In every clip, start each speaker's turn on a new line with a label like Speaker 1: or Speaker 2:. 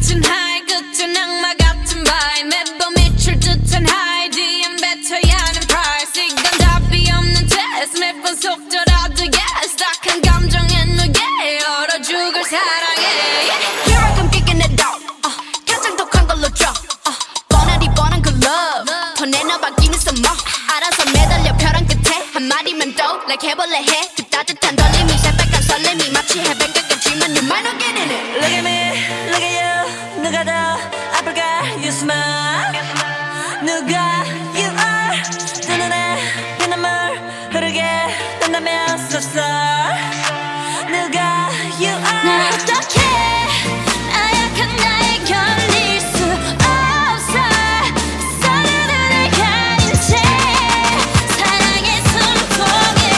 Speaker 1: 끝은 high 끝은 악마 같은 vibe 매번 미칠 듯한 high DM 뱉어야 하는 price 이건 답이 없는 test 매번 속더라도 yes 딱한 감정에 누게 얼어 죽을 사랑해 Here I come kicking it out 가장 독한 걸로 drop 뻔하디 뻔한 그 love 더 내놔봐 give me some more 알아서 매달려 벼랑 끝에 한마디만 더 like 해볼래 해 그 따뜻한 떨림이 새빨간 설렘이 마치 해변 끝까지만 you might not get in it
Speaker 2: Look at me, look at you 누가 더 아플까 you smile 누가 you are 두 눈에 피눈물 흐르게 된다면 so sorry 누가 you are
Speaker 1: 난 어떡해 나약한 나에 견딜 수 없어 서로를 가린 채 사랑의 손목을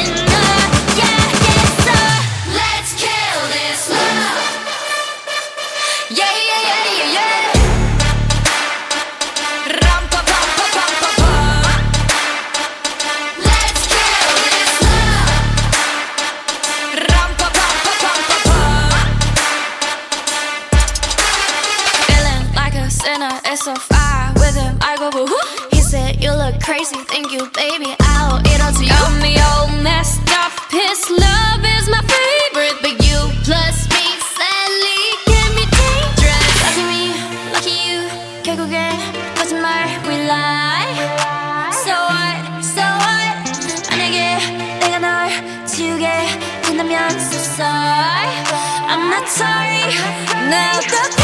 Speaker 1: 끊어야겠어 Let's kill this love Yeah yeah yeah yeah yeah 람파파파파파파 Let's kill this love 람파파파파파파 Feeling like a sinner, it's so far with him I go woo. He said you look crazy, thank you baby I'll eat all to you Got me all messed up, his love is my favorite But you plus me sadly can be dangerous Lucky me, lucky you 결국엔 거짓말 we lie So what, so what 만약에 내가 널 지우게 된다면 so sorry I'm not sorry 나 어떡해